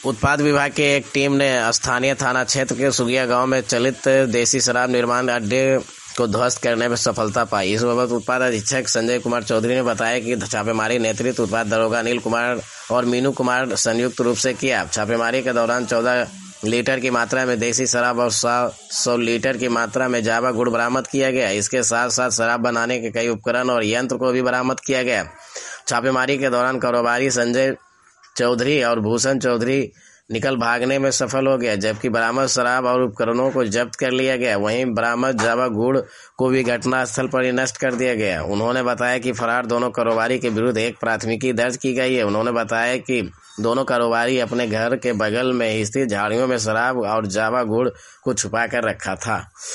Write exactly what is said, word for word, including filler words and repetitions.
उत्पाद विभाग की एक टीम ने स्थानीय थाना क्षेत्र के सुगिया गांव में चलित देसी शराब निर्माण अड्डे को ध्वस्त करने में सफलता पाई। इस बाबत उत्पाद अधीक्षक संजय कुमार चौधरी ने बताया कि छापेमारी नेतृत्व उत्पाद दरोगा अनिल कुमार और मीनू कुमार संयुक्त रूप से किया। छापेमारी के दौरान चौदह लीटर की मात्रा में देसी शराब और सौ लीटर की मात्रा में जावा गुड़ बरामद किया गया। इसके साथ साथ शराब बनाने के कई उपकरण और यंत्र को भी बरामद किया गया। छापेमारी के दौरान कारोबारी संजय चौधरी और भूषण चौधरी निकल भागने में सफल हो गया, जबकि बरामद शराब और उपकरणों को जब्त कर लिया गया। वहीं बरामद जावा गुड़ को भी घटनास्थल पर ही नष्ट कर दिया गया। उन्होंने बताया कि फरार दोनों कारोबारी के विरुद्ध एक प्राथमिकी दर्ज की गई है। उन्होंने बताया कि दोनों कारोबारी अपने घर के बगल में स्थित झाड़ियों में शराब और जावा गुड़ को छुपा कर रखा था।